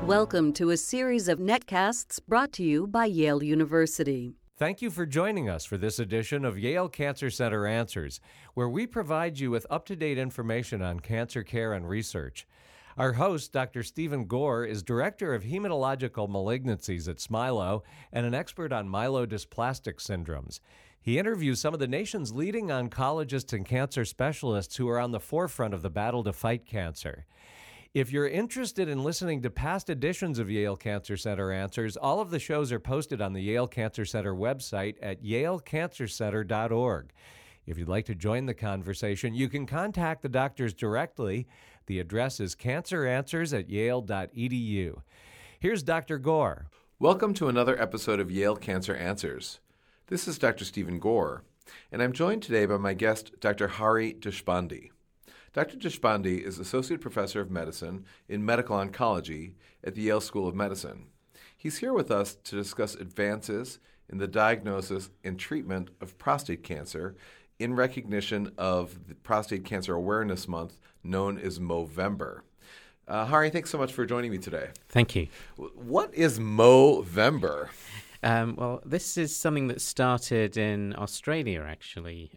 Welcome to a series of netcasts brought to you by Yale University. Thank you for joining us for this edition of Yale Cancer Center Answers, where we provide you with up-to-date information on cancer care and research. Our host, Dr. Stephen Gore, is Director of Hematological Malignancies at Smilow and an expert on myelodysplastic syndromes. He interviews some of the nation's leading oncologists and cancer specialists who are on the forefront of the battle to fight cancer. If you're interested in listening to past editions of Yale Cancer Center Answers, all of the shows are posted on the Yale Cancer Center website at yalecancercenter.org. If you'd like to join the conversation, you can contact the doctors directly. The address is canceranswers@yale.edu. Here's Dr. Gore. Welcome to another episode of Yale Cancer Answers. This is Dr. Stephen Gore, and I'm joined today by my guest, Dr. Hari Deshpande. Dr. Deshpande is Associate Professor of Medicine in Medical Oncology at the Yale School of Medicine. He's here with us to discuss advances in the diagnosis and treatment of prostate cancer in recognition of the Prostate Cancer Awareness Month known as Movember. Hari, thanks so much for joining me today. Thank you. What is Movember? Well, this is something that started in Australia, actually.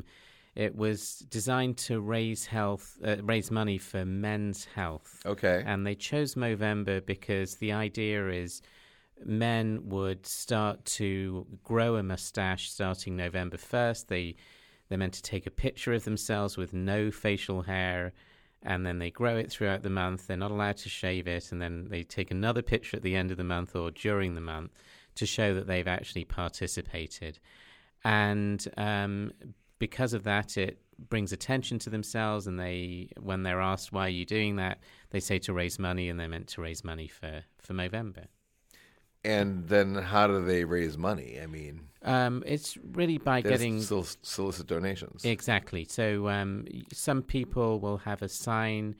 It was designed to raise money for men's health. Okay. And they chose Movember because the idea is men would start to grow a mustache starting November 1st. They're meant to take a picture of themselves with no facial hair, and then they grow it throughout the month. They're not allowed to shave it, and then they take another picture at the end of the month or during the month to show that they've actually participated. And because of that, it brings attention to themselves, and when they're asked, why are you doing that, they say to raise money, and they're meant to raise money for Movember. And then how do they raise money? I mean, it's really by getting solicit donations. Exactly. So some people will have a sign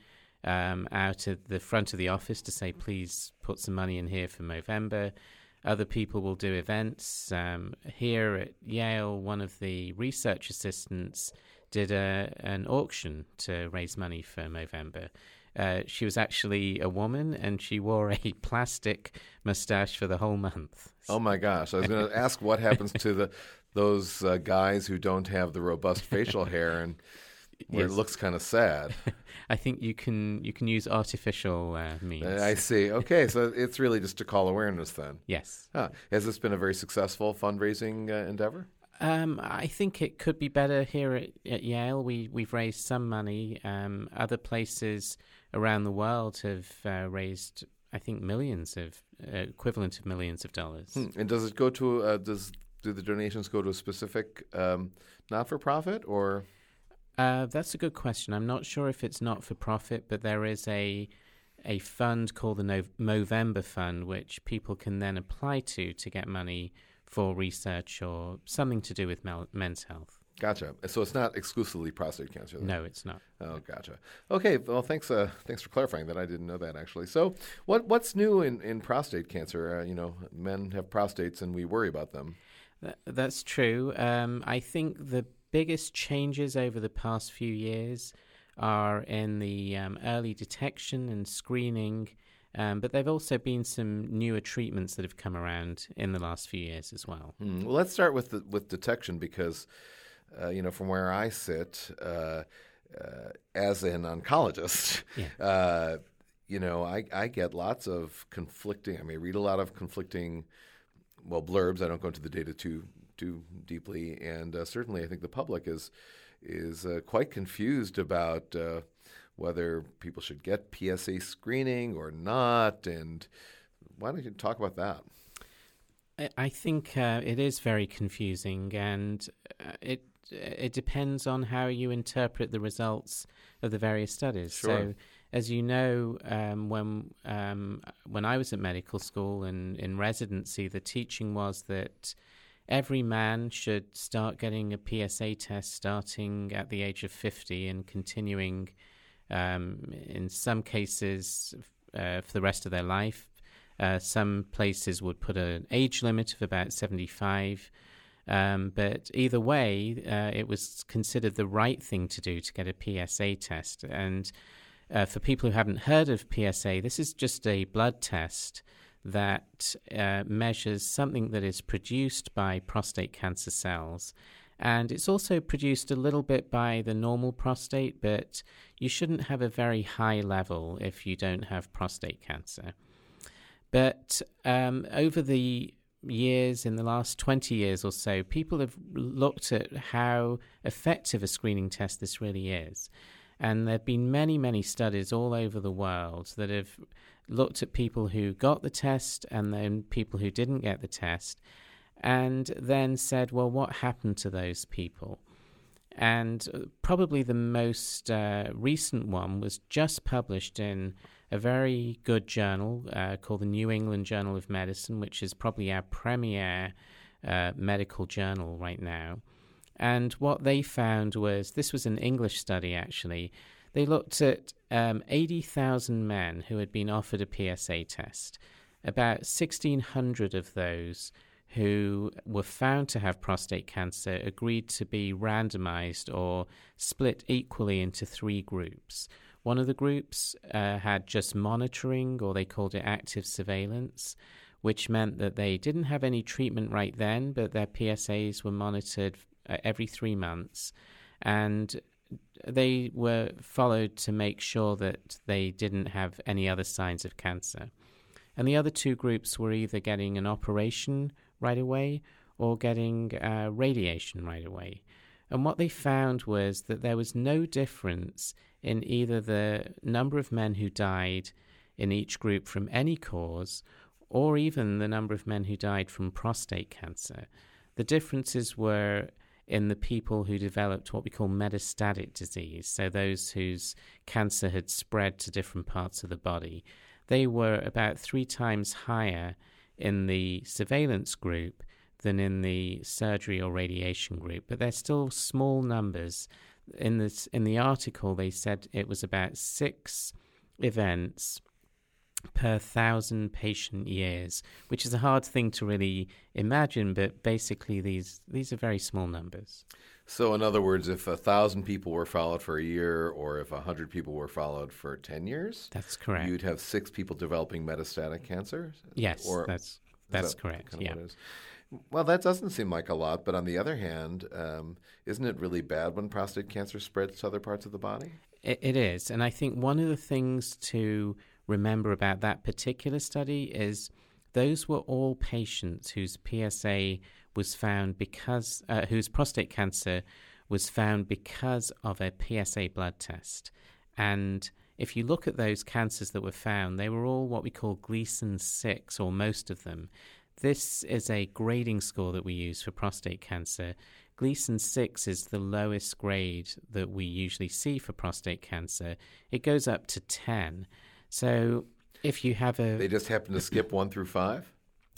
out at the front of the office to say, please put some money in here for Movember. Other people will do events. Here at Yale, one of the research assistants did an auction to raise money for Movember. She was actually a woman, and she wore a plastic mustache for the whole month. Oh, my gosh. I was going to ask what happens to those guys who don't have the robust facial hair and where Yes. It looks kind of sad. I think you can use artificial means. I see. Okay, so it's really just to call awareness then. Yes. Has this been a very successful fundraising endeavor? I think it could be better here at Yale. We've raised some money. Other places around the world have raised, I think, equivalent of millions of dollars. And does it go to do the donations go to a specific not-for-profit or? That's a good question. I'm not sure if it's not-for-profit, but there is a fund called the Movember Fund, which people can then apply to get money for research or something to do with men's health. Gotcha. So it's not exclusively prostate cancer then? No, it's not. Oh, gotcha. Okay, well, thanks for clarifying that. I didn't know that, actually. So what's new in prostate cancer? Men have prostates and we worry about them. That's true. I think the biggest changes over the past few years are in the early detection and screening, but there have also been some newer treatments that have come around in the last few years as well. Well, let's start with detection because, from where I sit as an oncologist, I get lots of conflicting. I may read a lot of conflicting, blurbs. I don't go into the data too deeply, and certainly I think the public is quite confused about whether people should get PSA screening or not. And why don't you talk about that? I think it is very confusing, and it depends on how you interpret the results of the various studies. Sure. So, as you know, when I was at medical school and in residency, the teaching was that every man should start getting a PSA test starting at the age of 50 and continuing in some cases for the rest of their life. Some places would put an age limit of about 75. But either way, it was considered the right thing to do to get a PSA test. And for people who haven't heard of PSA, this is just a blood test that measures something that is produced by prostate cancer cells. And it's also produced a little bit by the normal prostate, but you shouldn't have a very high level if you don't have prostate cancer. But over the years, in the last 20 years or so, people have looked at how effective a screening test this really is. And there have been many, many studies all over the world that have looked at people who got the test and then people who didn't get the test, and then said, well, what happened to those people? And probably the most recent one was just published in a very good journal called the New England Journal of Medicine, which is probably our premier medical journal right now. And what they found was, this was an English study actually, they looked at 80,000 men who had been offered a PSA test. About 1,600 of those who were found to have prostate cancer agreed to be randomized or split equally into 3 groups. One of the groups had just monitoring, or they called it active surveillance, which meant that they didn't have any treatment right then, but their PSAs were monitored every 3 months, and they were followed to make sure that they didn't have any other signs of cancer. And the other 2 groups were either getting an operation right away or getting radiation right away. And what they found was that there was no difference in either the number of men who died in each group from any cause, or even the number of men who died from prostate cancer. The differences were in the people who developed what we call metastatic disease, so those whose cancer had spread to different parts of the body. They were about 3 times higher in the surveillance group than in the surgery or radiation group, but they're still small numbers. In the article, they said it was about 6 events per 1,000 patient years, which is a hard thing to really imagine, but basically these are very small numbers. So in other words, if 1,000 people were followed for a year, or if 100 people were followed for 10 years, that's correct. You'd have 6 people developing metastatic cancer? Yes, that's correct. Yeah. Well, that doesn't seem like a lot, but on the other hand, isn't it really bad when prostate cancer spreads to other parts of the body? It is, and I think one of the things to remember about that particular study is those were all patients whose PSA was found because, whose prostate cancer was found because of a PSA blood test. And if you look at those cancers that were found, they were all what we call Gleason 6, or most of them. This is a grading score that we use for prostate cancer. Gleason 6 is the lowest grade that we usually see for prostate cancer. It goes up to 10. So if you have They just happen to skip 1 through 5?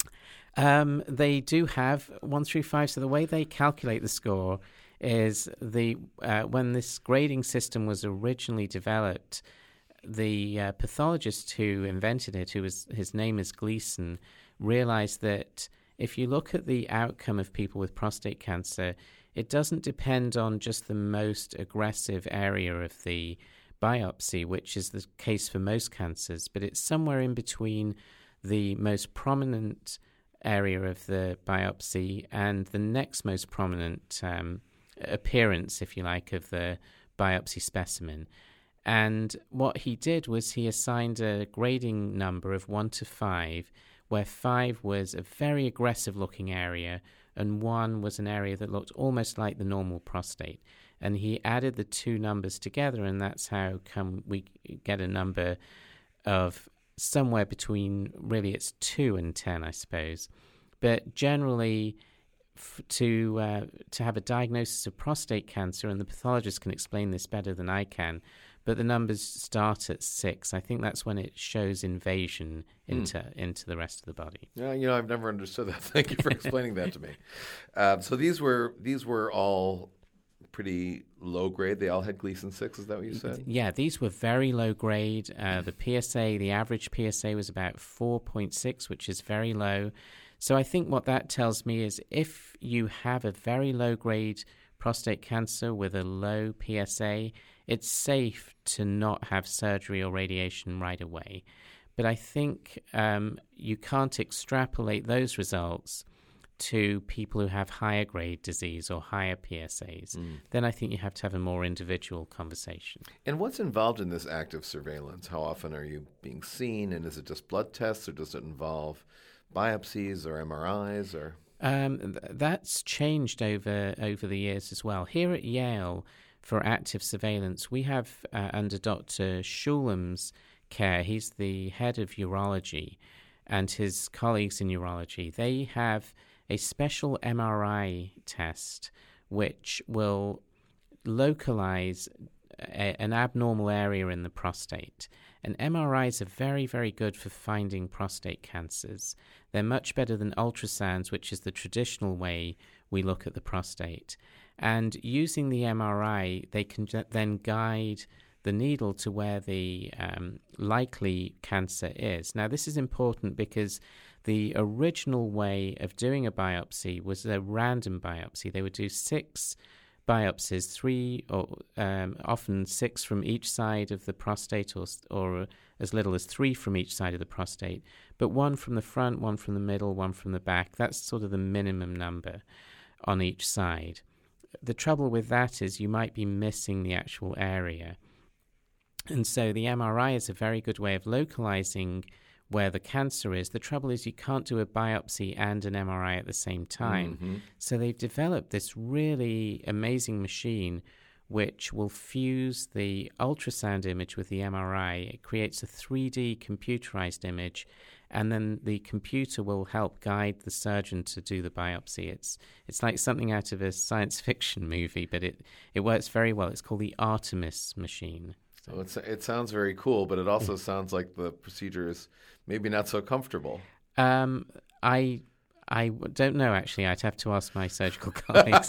They do have 1 through 5. So the way they calculate the score is when this grading system was originally developed, the pathologist who invented it, his name is Gleason, realized that if you look at the outcome of people with prostate cancer, it doesn't depend on just the most aggressive area of the biopsy, which is the case for most cancers, but it's somewhere in between the most prominent area of the biopsy and the next most prominent appearance, if you like, of the biopsy specimen. And what he did was he assigned a grading number of 1 to 5, where 5 was a very aggressive-looking area and 1 was an area that looked almost like the normal prostate. And he added the 2 numbers together, and that's how come we get a number of somewhere between, really it's 2 and 10, I suppose. But generally, to have a diagnosis of prostate cancer, and the pathologist can explain this better than I can, but the numbers start at 6. I think that's when it shows invasion into the rest of the body. Yeah, I've never understood that. Thank you for explaining that to me. So these were all pretty low grade. They all had Gleason 6. Is that what you said? Yeah, these were very low grade. The average PSA was about 4.6, which is very low. So I think what that tells me is if you have a very low grade prostate cancer with a low PSA, it's safe to not have surgery or radiation right away. But I think you can't extrapolate those results to people who have higher grade disease or higher PSAs. Then I think you have to have a more individual conversation. And what's involved in this active surveillance? How often are you being seen? And is it just blood tests, or does it involve biopsies or MRIs? Or that's changed over the years as well. Here at Yale, for active surveillance, we have under Dr. Shulam's care, he's the head of urology, and his colleagues in urology, they have a special MRI test which will localize an abnormal area in the prostate. And MRIs are very, very good for finding prostate cancers. They're much better than ultrasounds, which is the traditional way we look at the prostate. And using the MRI, they can then guide the needle to where the likely cancer is. Now, this is important because the original way of doing a biopsy was a random biopsy. They would do 6 biopsies, 3 or often 6 from each side of the prostate, or as little as 3 from each side of the prostate, but 1 from the front, 1 from the middle, 1 from the back. That's sort of the minimum number on each side. The trouble with that is you might be missing the actual area. And so the MRI is a very good way of localizing where the cancer is. The trouble is you can't do a biopsy and an MRI at the same time. Mm-hmm. So they've developed this really amazing machine which will fuse the ultrasound image with the MRI. It creates a 3D computerized image, and then the computer will help guide the surgeon to do the biopsy. It's like something out of a science fiction movie, but it works very well. It's called the Artemis machine. So it sounds very cool, but it also sounds like the procedure is maybe not so comfortable. I don't know, actually. I'd have to ask my surgical colleagues.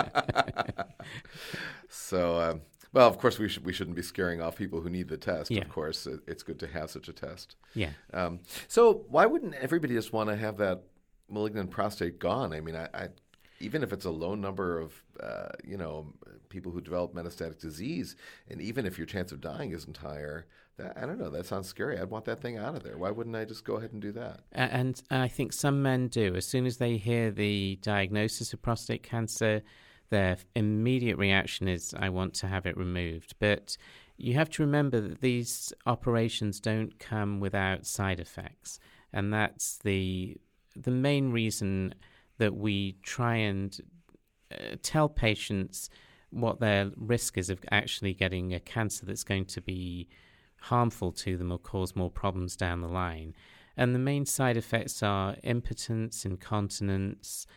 So, well, of course, we shouldn't be scaring off people who need the test. Yeah. Of course, it's good to have such a test. Yeah. So why wouldn't everybody just want to have that malignant prostate gone? I mean, I even if it's a low number of, people who develop metastatic disease, and even if your chance of dying isn't higher, I don't know, that sounds scary. I'd want that thing out of there. Why wouldn't I just go ahead and do that? And I think some men do. As soon as they hear the diagnosis of prostate cancer, their immediate reaction is, I want to have it removed. But you have to remember that these operations don't come without side effects. And that's the main reason that we try and tell patients what their risk is of actually getting a cancer that's going to be harmful to them or cause more problems down the line. And the main side effects are impotence, incontinence,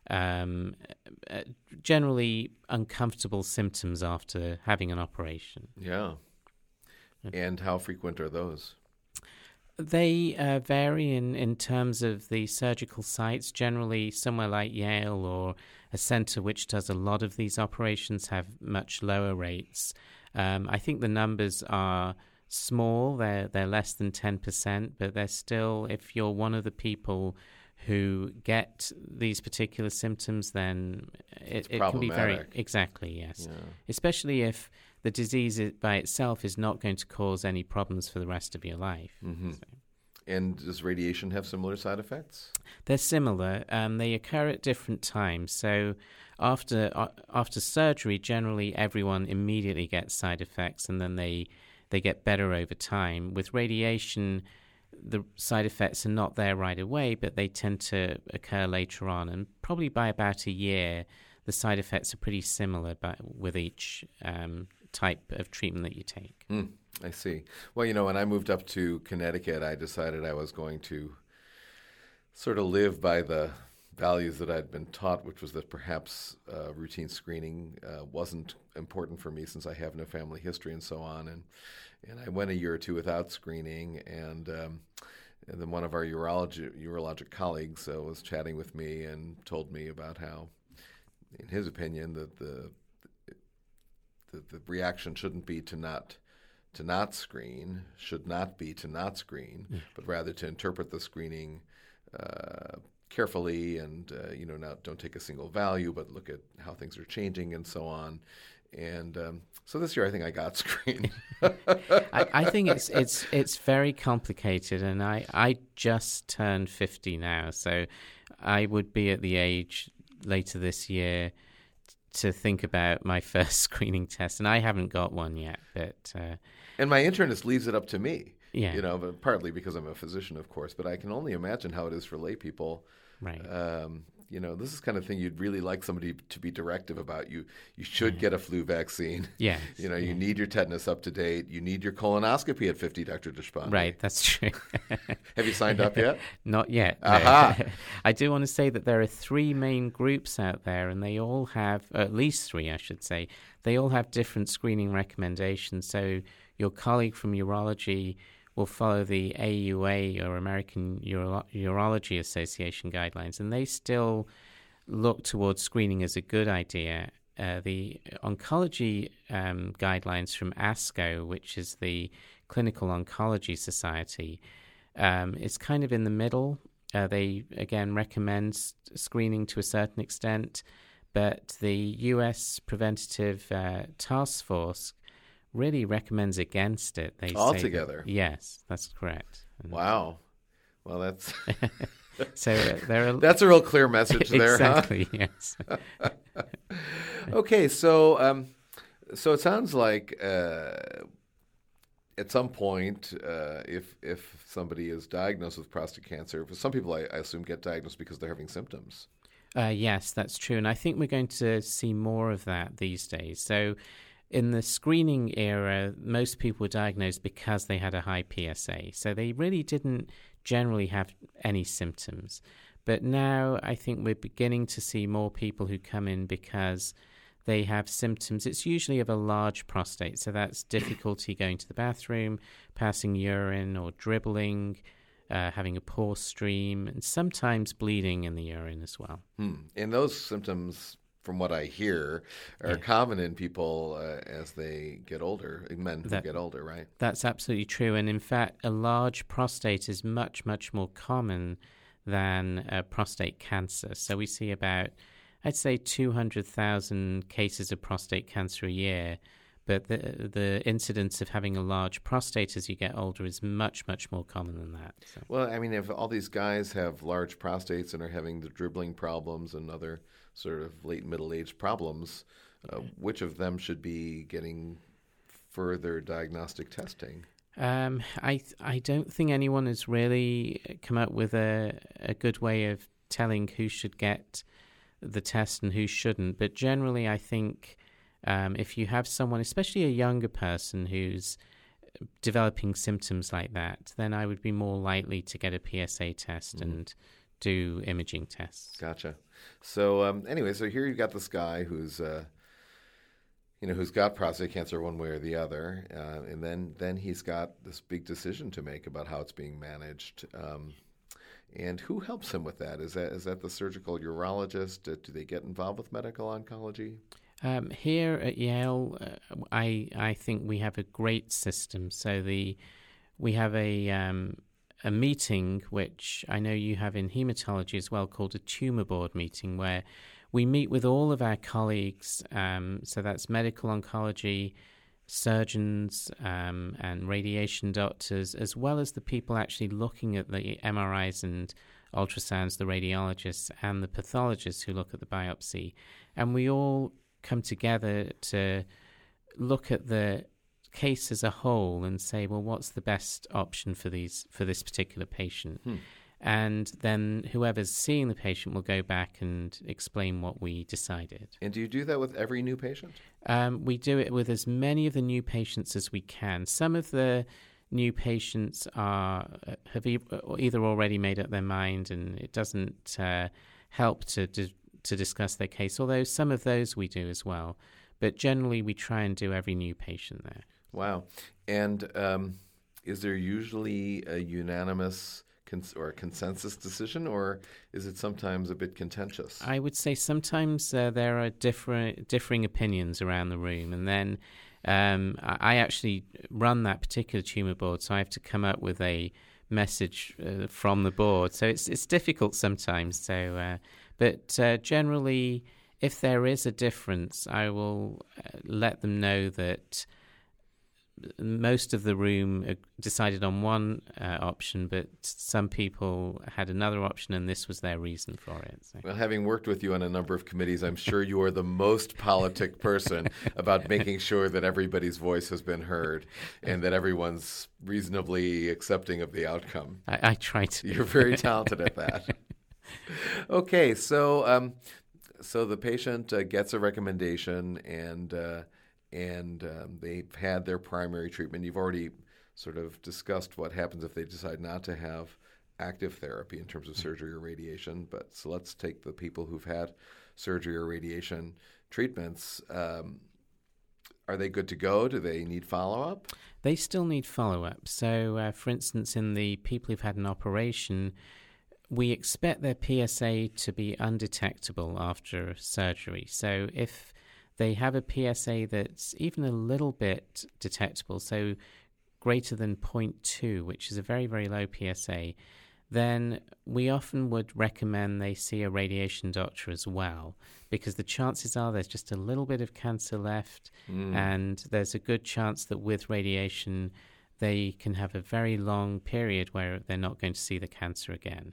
generally uncomfortable symptoms after having an operation. Yeah. And how frequent are those? They vary in terms of the surgical sites. Generally, somewhere like Yale or a center which does a lot of these operations have much lower rates. I think the numbers are small. They're less than 10%, but they're still, if you're one of the people who get these particular symptoms, then it can be very... Exactly, yes. Yeah. Especially if the disease by itself is not going to cause any problems for the rest of your life. Mm-hmm. So. And does radiation have similar side effects? They're similar. They occur at different times. So after surgery, generally everyone immediately gets side effects, and then they get better over time. With radiation, the side effects are not there right away, but they tend to occur later on. And probably by about a year, the side effects are pretty similar with each type of treatment that you take. I see. Well, when I moved up to Connecticut, I decided I was going to sort of live by the values that I'd been taught, which was that perhaps routine screening wasn't important for me since I have no family history and so on. And I went a year or two without screening, and then one of our urologic colleagues was chatting with me and told me about how, in his opinion, that the reaction shouldn't be to not screen, should not be to not screen, but rather to interpret the screening carefully and, not don't take a single value, but look at how things are changing and so on. And so this year, I think I got screened. I think it's very complicated, and I just turned 50 now, so I would be at the age later this year to think about my first screening test, and I haven't got one yet. But and my internist leaves it up to me. Yeah, but partly because I'm a physician, of course. But I can only imagine how it is for lay people. Right. This is the kind of thing you'd really like somebody to be directive about. You should get a flu vaccine. Yes. You need your tetanus up to date. You need your colonoscopy at 50, Dr. Deshpande. Right, that's true. Have you signed up yet? Not yet. No. Aha. I do want to say that there are 3 main groups out there, and they all have, at least 3, I should say, they all have different screening recommendations. So your colleague from urology will follow the AUA, or American Urology Association guidelines, and they still look towards screening as a good idea. The oncology guidelines from ASCO, which is the Clinical Oncology Society, is kind of in the middle. They, again, recommend screening to a certain extent, but the U.S. Preventative Task Force really recommends against it. They altogether. Yes, that's correct. Wow. Well, that's so there are that's a real clear message there, exactly, huh? Yes. Okay, so it sounds like at some point, if somebody is diagnosed with prostate cancer, for some people, I assume, get diagnosed because they're having symptoms. Yes, that's true, and I think we're going to see more of that these days. So in the screening era, most people were diagnosed because they had a high PSA. So they really didn't generally have any symptoms. But now I think we're beginning to see more people who come in because they have symptoms. It's usually of a large prostate. So that's difficulty going to the bathroom, passing urine or dribbling, having a poor stream, and sometimes bleeding in the urine as well. And those symptoms, from what I hear, are common in people as they get older, men who get older, right? That's absolutely true. And in fact, a large prostate is much, much more common than prostate cancer. So we see about, I'd say, 200,000 cases of prostate cancer a year. But the incidence of having a large prostate as you get older is much, much more common than that. So. Well, I mean, if all these guys have large prostates and are having the dribbling problems and other sort of late middle-aged problems, which of them should be getting further diagnostic testing? I don't think anyone has really come up with a good way of telling who should get the test and who shouldn't. But generally, I think if you have someone, especially a younger person, who's developing symptoms like that, then I would be more likely to get a PSA test and do imaging tests. Gotcha. So anyway, so here you've got this guy who's who's got prostate cancer one way or the other, and then he's got this big decision to make about how it's being managed. And who helps him with that? Is that the surgical urologist? Do they get involved with medical oncology? Here at Yale, I think we have a great system. So we have a meeting, which I know you have in hematology as well, called a tumor board meeting, where we meet with all of our colleagues. So that's medical oncology, surgeons, and radiation doctors, as well as the people actually looking at the MRIs and ultrasounds, the radiologists and the pathologists who look at the biopsy. And we all come together to look at the case as a whole and say, well, what's the best option for this particular patient? And then whoever's seeing the patient will go back and explain what we decided. And do you do that with every new patient? We do it with as many of the new patients as we can. Some of the new patients have either already made up their mind, and it doesn't help to discuss their case, although some of those we do as well. But generally, we try and do every new patient there. Wow. And is there usually a unanimous or a consensus decision, or is it sometimes a bit contentious? I would say sometimes there are differing opinions around the room, and then I actually run that particular tumor board, so I have to come up with a message from the board. So it's difficult sometimes. So, but generally, if there is a difference, I will let them know that most of the room decided on one option, but some people had another option, and this was their reason for it. So. Well, having worked with you on a number of committees, I'm sure you are the most politic person about making sure that everybody's voice has been heard and that everyone's reasonably accepting of the outcome. I try to. You're very talented at that. Okay, so the patient gets a recommendation and they've had their primary treatment. You've already sort of discussed what happens if they decide not to have active therapy in terms of surgery or radiation. But so let's take the people who've had surgery or radiation treatments. Are they good to go? Do they need follow-up? They still need follow-up. So, for instance, in the people who've had an operation, we expect their PSA to be undetectable after surgery. So if they have a PSA that's even a little bit detectable, so greater than 0.2, which is a very, very low PSA, then we often would recommend they see a radiation doctor as well, because the chances are there's just a little bit of cancer left, and there's a good chance that with radiation they can have a very long period where they're not going to see the cancer again.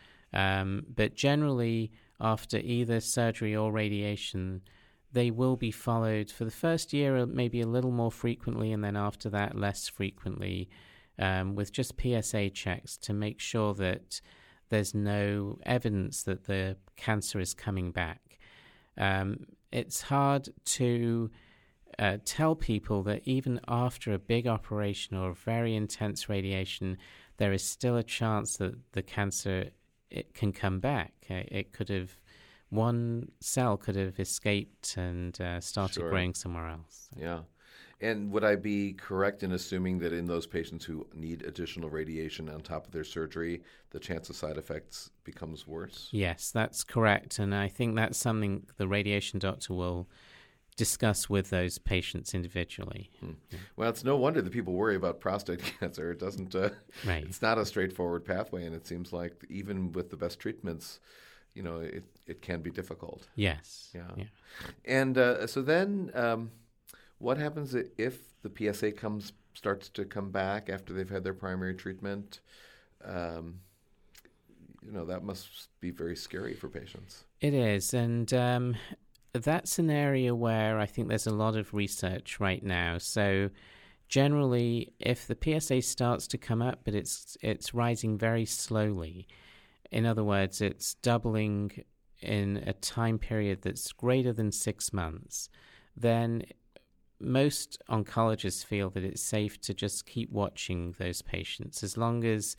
But generally, after either surgery or radiation, they will be followed for the first year maybe a little more frequently, and then after that less frequently, with just PSA checks to make sure that there's no evidence that the cancer is coming back. It's hard to tell people that even after a big operation or very intense radiation, there is still a chance that the cancer it can come back. One cell could have escaped and started growing somewhere else. Yeah. And would I be correct in assuming that in those patients who need additional radiation on top of their surgery, the chance of side effects becomes worse? Yes, that's correct. And I think that's something the radiation doctor will discuss with those patients individually. Well, it's no wonder that people worry about prostate cancer. It doesn't. Right. It's not a straightforward pathway, and it seems like even with the best treatments, it can be difficult. Yes. Yeah. And so then, what happens if the PSA starts to come back after they've had their primary treatment? That must be very scary for patients. It is, and that's an area where I think there's a lot of research right now. So generally, if the PSA starts to come up, but it's rising very slowly, in other words, it's doubling in a time period that's greater than 6 months, then most oncologists feel that it's safe to just keep watching those patients as long as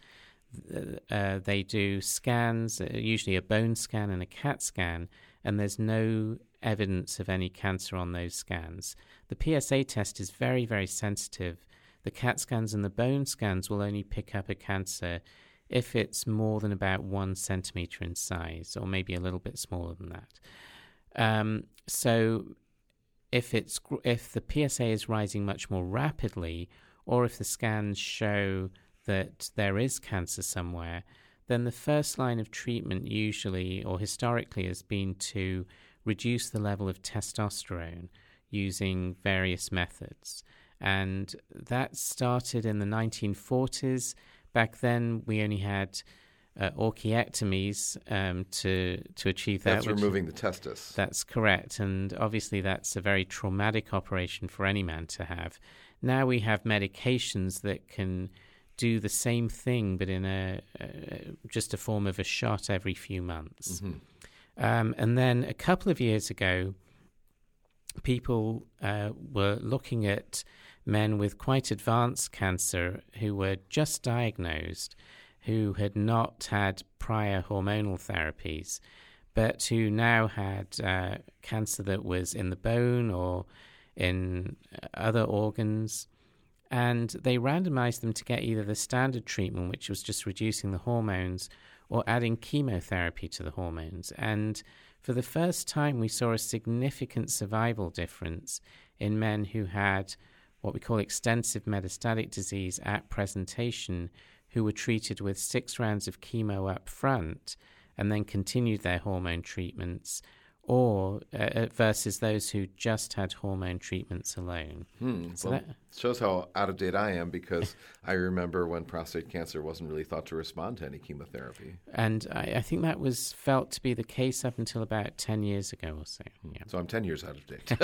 they do scans, usually a bone scan and a CAT scan, and there's no evidence of any cancer on those scans. The PSA test is very, very sensitive. The CAT scans and the bone scans will only pick up a cancer if it's more than about 1 centimeter in size, or maybe a little bit smaller than that. So if the PSA is rising much more rapidly, or if the scans show that there is cancer somewhere, then the first line of treatment usually or historically has been to reduce the level of testosterone using various methods. And that started in the 1940s. Back then, we only had orchiectomies to achieve that. That's removing the testis. That's correct. And obviously, that's a very traumatic operation for any man to have. Now we have medications that can do the same thing, but in just a form of a shot every few months. Mm-hmm. And then a couple of years ago, people were looking at men with quite advanced cancer who were just diagnosed, who had not had prior hormonal therapies, but who now had cancer that was in the bone or in other organs. And they randomized them to get either the standard treatment, which was just reducing the hormones, or adding chemotherapy to the hormones. And for the first time, we saw a significant survival difference in men who had what we call extensive metastatic disease at presentation, who were treated with 6 rounds of chemo up front and then continued their hormone treatments, or versus those who just had hormone treatments alone. So that shows how out of date I am, because I remember when prostate cancer wasn't really thought to respond to any chemotherapy. And I think that was felt to be the case up until about 10 years ago or so. Yeah. So I'm 10 years out of date.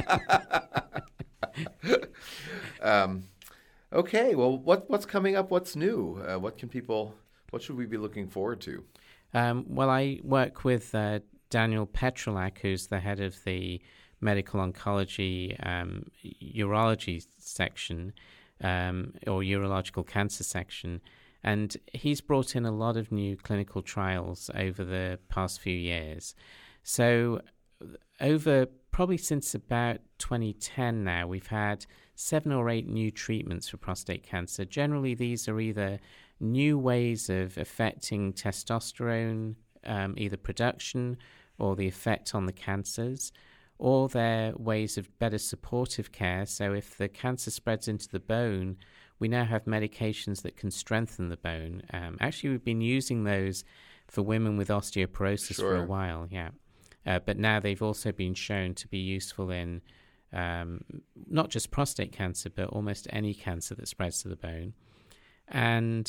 Okay, well, what's coming up? What's new? What should we be looking forward to? Well, I work with Daniel Petrolak, who's the head of the medical oncology urology section, or urological cancer section. And he's brought in a lot of new clinical trials over the past few years. So over probably since about 2010 now, we've had 7 or 8 new treatments for prostate cancer. Generally, these are either new ways of affecting testosterone, either production or the effect on the cancers, or they're ways of better supportive care. So if the cancer spreads into the bone, we now have medications that can strengthen the bone. Actually, we've been using those for women with osteoporosis for a while, but now they've also been shown to be useful in not just prostate cancer, but almost any cancer that spreads to the bone. And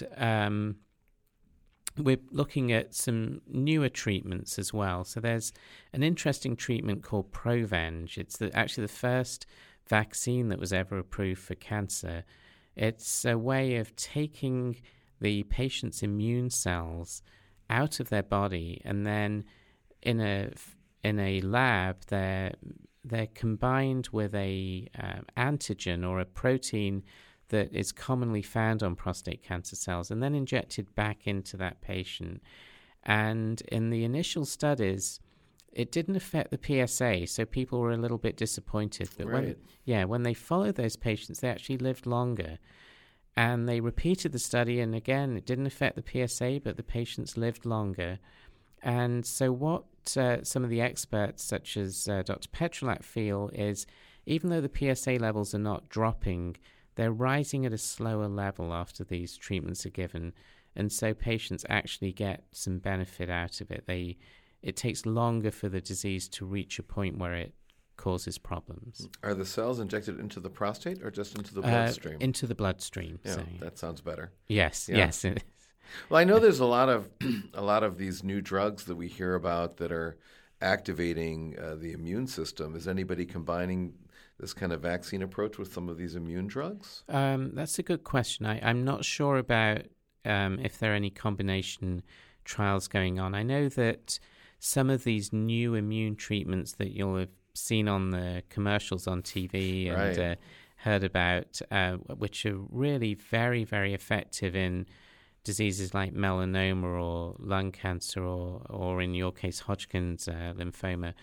we're looking at some newer treatments as well. So there's an interesting treatment called Provenge. It's actually the first vaccine that was ever approved for cancer. It's a way of taking the patient's immune cells out of their body, and then in a lab they're combined with a antigen or a protein that is commonly found on prostate cancer cells, and then injected back into that patient. And in the initial studies, it didn't affect the PSA, so people were a little bit disappointed. But when they followed those patients, they actually lived longer. And they repeated the study, and again, it didn't affect the PSA, but the patients lived longer. And so what some of the experts, such as Dr. Petrolak, feel is, even though the PSA levels are not dropping, they're rising at a slower level after these treatments are given, and so patients actually get some benefit out of it. It takes longer for the disease to reach a point where it causes problems. Are the cells injected into the prostate or just into the bloodstream? Into the bloodstream. Yeah, so. That sounds better. Yes, yeah. Yes. Well, I know there's a lot of these new drugs that we hear about that are activating the immune system. Is anybody combining this kind of vaccine approach with some of these immune drugs? That's a good question. I'm not sure about if there are any combination trials going on. I know that some of these new immune treatments that you'll have seen on the commercials on TV and heard about, which are really very, very effective in diseases like melanoma or lung cancer or in your case, Hodgkin's lymphoma,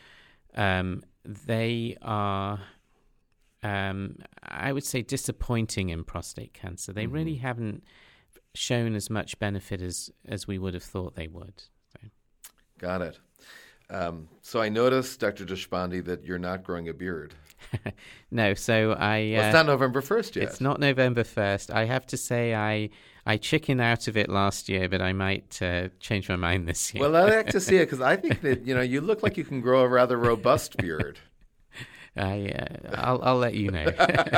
they are, I would say, disappointing in prostate cancer. They really haven't shown as much benefit as we would have thought they would. So. Got it. So I noticed, Dr. Deshpande, that you're not growing a beard. No, so it's not November 1st yet. It's not November 1st. I have to say I chickened out of it last year, but I might change my mind this year. Well, I'd like to see it, because I think that you look like you can grow a rather robust beard. I'll let you know.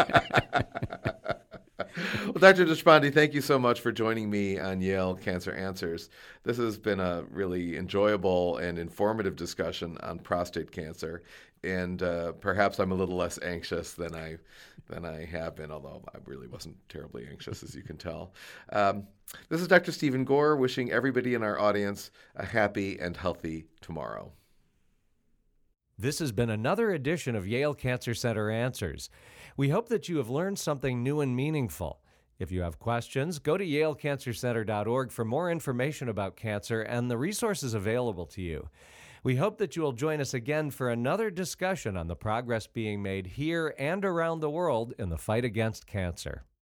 Well, Dr. Deshpande, thank you so much for joining me on Yale Cancer Answers. This has been a really enjoyable and informative discussion on prostate cancer, and perhaps I'm a little less anxious than I have been, although I really wasn't terribly anxious, as you can tell. This is Dr. Stephen Gore, wishing everybody in our audience a happy and healthy tomorrow. This has been another edition of Yale Cancer Center Answers. We hope that you have learned something new and meaningful. If you have questions, go to yalecancercenter.org for more information about cancer and the resources available to you. We hope that you will join us again for another discussion on the progress being made here and around the world in the fight against cancer.